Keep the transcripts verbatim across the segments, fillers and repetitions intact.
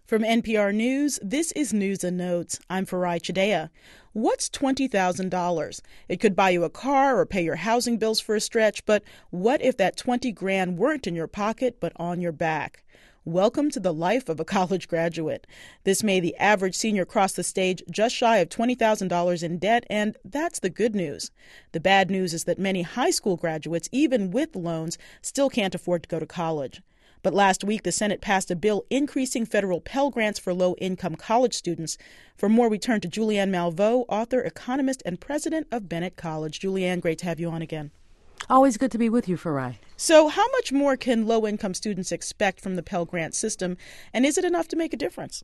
From N P R News, this is News and Notes. I'm Farai Chideya. What's twenty thousand dollars? It could buy you a car or pay your housing bills for a stretch, but what if that twenty grand weren't in your pocket but on your back? Welcome to the life of a college graduate. This May, the average senior crossed the stage just shy of twenty thousand dollars in debt, and that's the good news. The bad news is that many high school graduates, even with loans, still can't afford to go to college. But last week, the Senate passed a bill increasing federal Pell Grants for low-income college students. For more, we turn to Julianne Malveaux, author, economist, and president of Bennett College. Julianne, great to have you on again. Always good to be with you, Farai. So how much more can low-income students expect from the Pell Grant system, and is it enough to make a difference?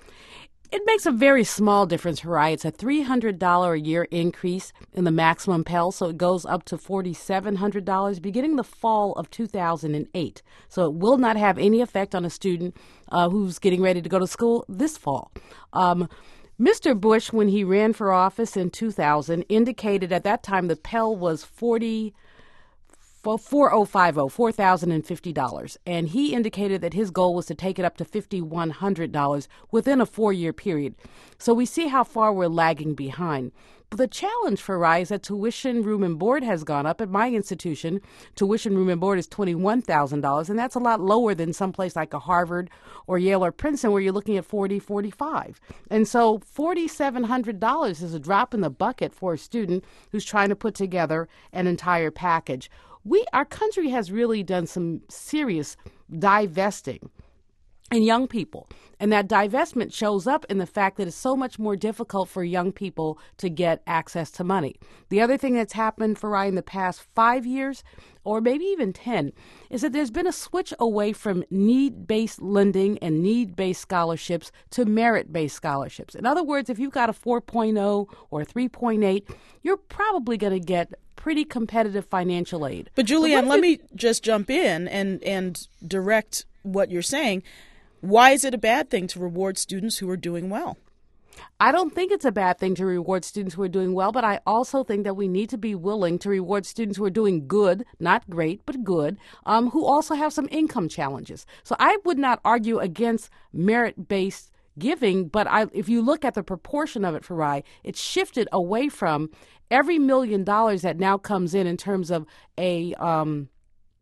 It makes a very small difference, Farai. It's a three hundred dollars a year increase in the maximum Pell, so it goes up to four thousand seven hundred dollars beginning the fall of two thousand eight. So it will not have any effect on a student uh, who's getting ready to go to school this fall. Um, Mister Bush, when he ran for office in two thousand, indicated at that time the Pell was forty four thousand fifty dollars, four thousand fifty dollars. And he indicated that his goal was to take it up to five thousand one hundred dollars within a four-year period. So we see how far we're lagging behind. But the challenge for Rye is that tuition, room, and board has gone up. At my institution, tuition, room, and board is twenty-one thousand dollars, and that's a lot lower than someplace like a Harvard or Yale or Princeton where you're looking at forty, forty-five. And so four thousand seven hundred dollars is a drop in the bucket for a student who's trying to put together an entire package. We, our country has really done some serious divesting in young people. And that divestment shows up in the fact that it's so much more difficult for young people to get access to money. The other thing that's happened for Ryan in the past five years, or maybe even ten, is that there's been a switch away from need-based lending and need-based scholarships to merit-based scholarships. In other words, if you've got a four point oh or a three point eight, you're probably going to get pretty competitive financial aid. But Julianne, let me just jump in and, and direct what you're saying. Why is it a bad thing to reward students who are doing well? I don't think it's a bad thing to reward students who are doing well, but I also think that we need to be willing to reward students who are doing good, not great, but good, um, who also have some income challenges. So I would not argue against merit-based giving, but I, if you look at the proportion of it for Rye, it's shifted away from every million dollars that now comes in in terms of a um,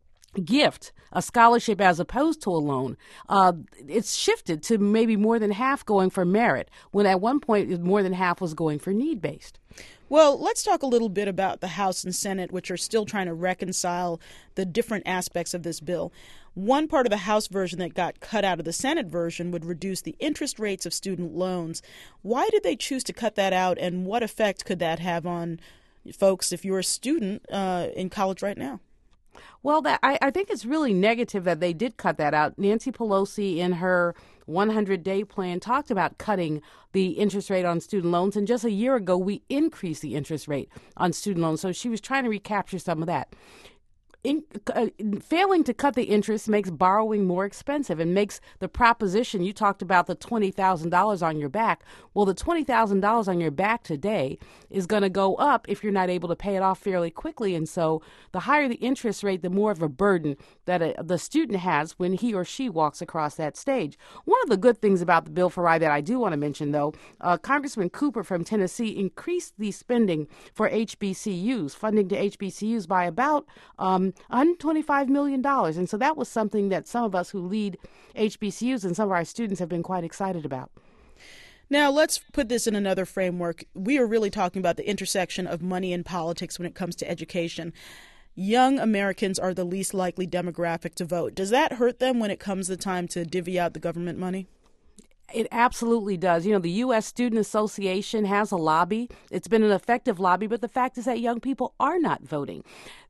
gift, a scholarship as opposed to a loan. Uh, it's shifted to maybe more than half going for merit, when at one point more than half was going for need-based. Well, let's talk a little bit about the House and Senate, which are still trying to reconcile the different aspects of this bill. One part of the House version that got cut out of the Senate version would reduce the interest rates of student loans. Why did they choose to cut that out, and what effect could that have on folks if you're a student uh, in college right now? Well, that, I, I think it's really negative that they did cut that out. Nancy Pelosi, in her one hundred day plan, talked about cutting the interest rate on student loans. And just a year ago, we increased the interest rate on student loans. So she was trying to recapture some of that. In, uh, failing to cut the interest makes borrowing more expensive and makes the proposition, you talked about the twenty thousand dollars on your back. Well, the twenty thousand dollars on your back today is going to go up if you're not able to pay it off fairly quickly. And so the higher the interest rate, the more of a burden that a, the student has when he or she walks across that stage. One of the good things about the bill for Rye that I do want to mention, though, uh, Congressman Cooper from Tennessee increased the spending for H B C Us, funding to H B C Us by about um, one hundred twenty-five million dollars. And so that was something that some of us who lead H B C Us and some of our students have been quite excited about. Now, let's put this in another framework. We are really talking about the intersection of money and politics when it comes to education. Young Americans are the least likely demographic to vote. Does that hurt them when it comes the time to divvy out the government money? It absolutely does. You know, the U S Student Association has a lobby. It's been an effective lobby, but the fact is that young people are not voting.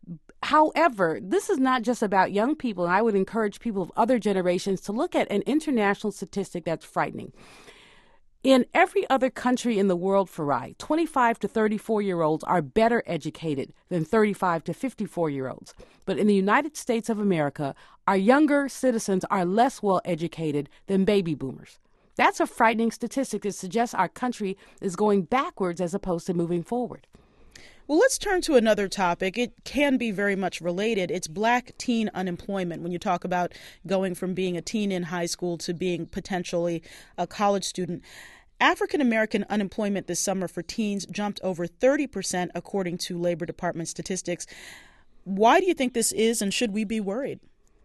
However, this is not just about young people, and I would encourage people of other generations to look at an international statistic that's frightening. In every other country in the world, Farai, twenty-five to thirty-four-year-olds are better educated than thirty-five to fifty-four-year-olds. But in the United States of America, our younger citizens are less well educated than baby boomers. That's a frightening statistic that suggests our country is going backwards as opposed to moving forward. Well, let's turn to another topic. It can be very much related. It's black teen unemployment. When you talk about going from being a teen in high school to being potentially a college student, African American unemployment this summer for teens jumped over thirty percent, according to Labor Department statistics. Why do you think this is, and should we be worried?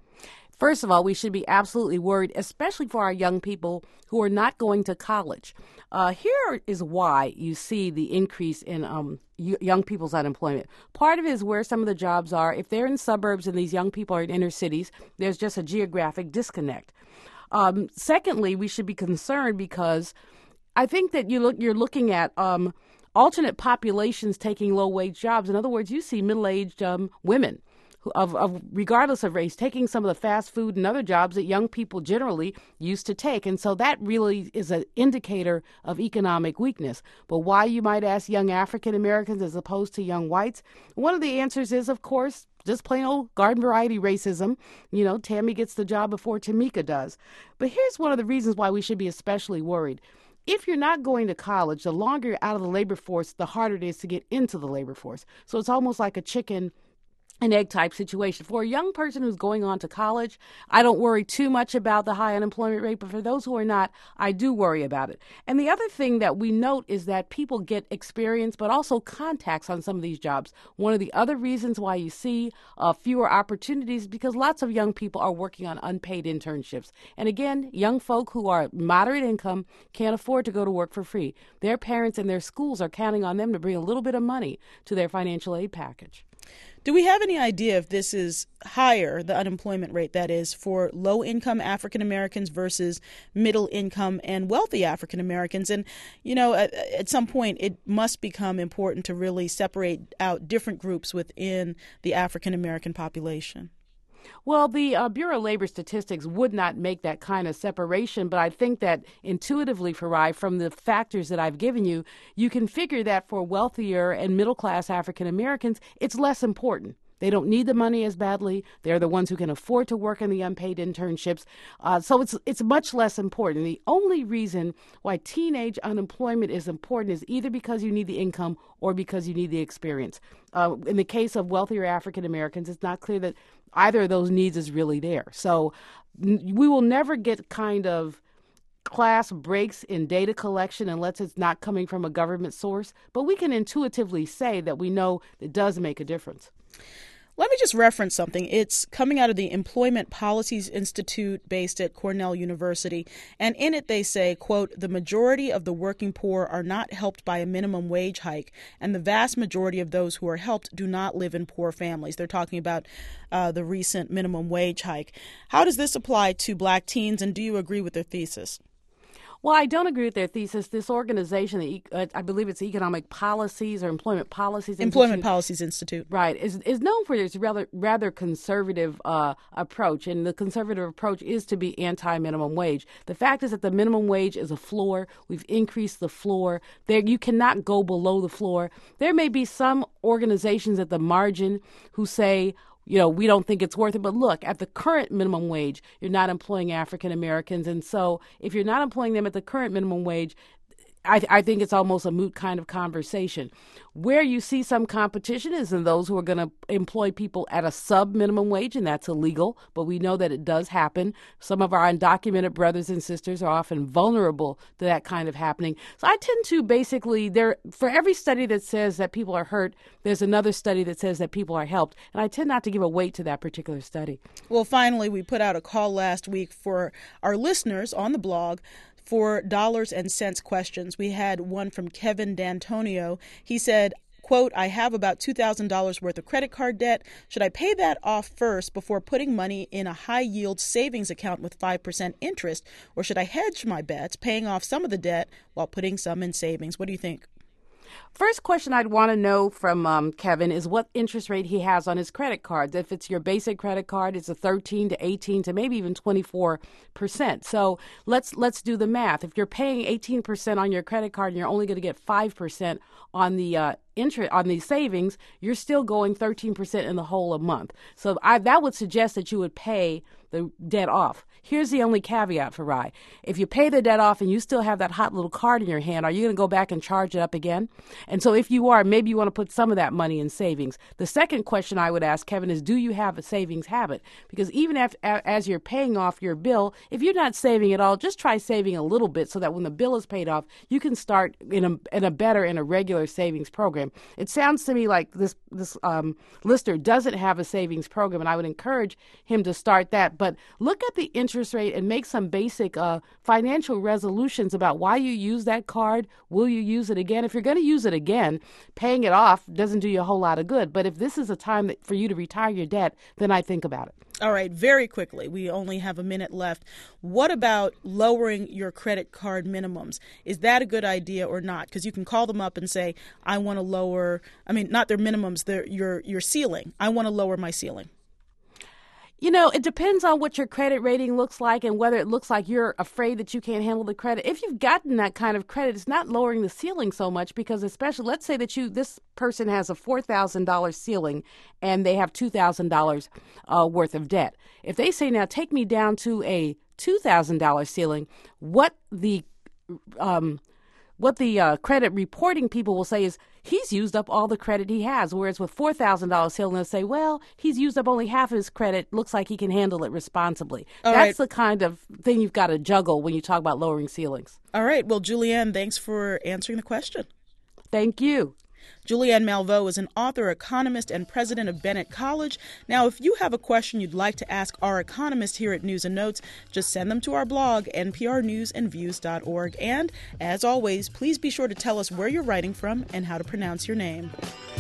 First of all, we should be absolutely worried, especially for our young people who are not going to college. Uh, here is why you see the increase in um, y- young people's unemployment. Part of it is where some of the jobs are. If they're in suburbs and these young people are in inner cities, there's just a geographic disconnect. Um, secondly, we should be concerned because I think that you look, you're looking at um, alternate populations taking low-wage jobs. In other words, you see middle-aged um, women Of, of regardless of race, taking some of the fast food and other jobs that young people generally used to take. And so that really is an indicator of economic weakness. But why, you might ask, young African Americans as opposed to young whites? One of the answers is, of course, just plain old garden variety racism. You know, Tammy gets the job before Tamika does. But here's one of the reasons why we should be especially worried. If you're not going to college, the longer you're out of the labor force, the harder it is to get into the labor force. So it's almost like a chicken an egg type situation. For a young person who's going on to college, I don't worry too much about the high unemployment rate, but for those who are not, I do worry about it. And the other thing that we note is that people get experience, but also contacts on some of these jobs. One of the other reasons why you see uh, fewer opportunities is because lots of young people are working on unpaid internships. And again, young folk who are moderate income can't afford to go to work for free. Their parents and their schools are counting on them to bring a little bit of money to their financial aid package. Do we have any idea if this is higher, the unemployment rate, that is, for low-income African Americans versus middle-income and wealthy African Americans? And, you know, at, at some point it must become important to really separate out different groups within the African American population. Well, the uh, Bureau of Labor Statistics would not make that kind of separation, but I think that intuitively, Farai, from the factors that I've given you, you can figure that for wealthier and middle-class African Americans, it's less important. They don't need the money as badly. They're the ones who can afford to work in the unpaid internships. Uh, so it's it's much less important. The only reason why teenage unemployment is important is either because you need the income or because you need the experience. Uh, in the case of wealthier African Americans, it's not clear that either of those needs is really there. So n- we will never get kind of class breaks in data collection unless it's not coming from a government source. But we can intuitively say that we know it does make a difference. Let me just reference something. It's coming out of the Employment Policies Institute based at Cornell University. And in it they say, quote, the majority of the working poor are not helped by a minimum wage hike, and the vast majority of those who are helped do not live in poor families. They're talking about uh, the recent minimum wage hike. How does this apply to black teens, and do you agree with their thesis? Well, I don't agree with their thesis. This organization, the, uh, I believe it's Economic Policies or Employment Policies Institute. Employment Policies Institute. Right, is is known for its rather rather conservative uh, approach, and the conservative approach is to be anti-minimum wage. The fact is that the minimum wage is a floor. We've increased the floor. There, you cannot go below the floor. There may be some organizations at the margin who say, you know, we don't think it's worth it. But look, at the current minimum wage, you're not employing African Americans. And so if you're not employing them at the current minimum wage, I, th- I think it's almost a moot kind of conversation. Where you see some competition is in those who are going to employ people at a sub-minimum wage, and that's illegal, but we know that it does happen. Some of our undocumented brothers and sisters are often vulnerable to that kind of happening. So I tend to basically, there for every study that says that people are hurt, there's another study that says that people are helped, and I tend not to give a weight to that particular study. Well, finally, we put out a call last week for our listeners on the blog for dollars and cents questions. We had one from Kevin D'Antonio. He said, quote, I have about two thousand dollars worth of credit card debt. Should I pay that off first before putting money in a high-yield savings account with five percent interest, or should I hedge my bets, paying off some of the debt while putting some in savings? What do you think? First question I'd want to know from um, Kevin is what interest rate he has on his credit cards. If it's your basic credit card, it's a thirteen to eighteen to maybe even twenty-four percent. So let's let's do the math. If you're paying eighteen percent on your credit card and you're only going to get five percent on the uh, interest on the savings, you're still going thirteen percent in the whole a month. So I, that would suggest that you would pay the debt off. Here's the only caveat for Rye. If you pay the debt off and you still have that hot little card in your hand, are you going to go back and charge it up again? And so if you are, maybe you want to put some of that money in savings. The second question I would ask, Kevin, is do you have a savings habit? Because even if, as you're paying off your bill, if you're not saving at all, just try saving a little bit so that when the bill is paid off, you can start in a, in a better and a regular savings program. It sounds to me like this, this um, listener doesn't have a savings program, and I would encourage him to start that. But look at the interest rate and make some basic uh, financial resolutions about why you use that card. Will you use it again? If you're going to use it again, paying it off doesn't do you a whole lot of good. But if this is a time that, for you to retire your debt, then I think about it. All right, very quickly, we only have a minute left. What about lowering your credit card minimums? Is that a good idea or not? Because you can call them up and say, I want to lower, I mean, not their minimums, their your your ceiling. I want to lower my ceiling. You know, it depends on what your credit rating looks like and whether it looks like you're afraid that you can't handle the credit. If you've gotten that kind of credit, it's not lowering the ceiling so much because especially, let's say that you this person has a four thousand dollars ceiling and they have two thousand dollars uh, worth of debt. If they say, now take me down to a two thousand dollars ceiling, what the um, what the uh, credit reporting people will say is he's used up all the credit he has. Whereas with four thousand dollars ceiling, they'll say, well, he's used up only half of his credit. Looks like he can handle it responsibly. All That's right. the kind of thing you've got to juggle when you talk about lowering ceilings. All right. Well, Julianne, thanks for answering the question. Thank you. Julianne Malveaux is an author, economist, and president of Bennett College. Now, if you have a question you'd like to ask our economist here at News and Notes, just send them to our blog, N P R news and views dot org. And, as always, please be sure to tell us where you're writing from and how to pronounce your name.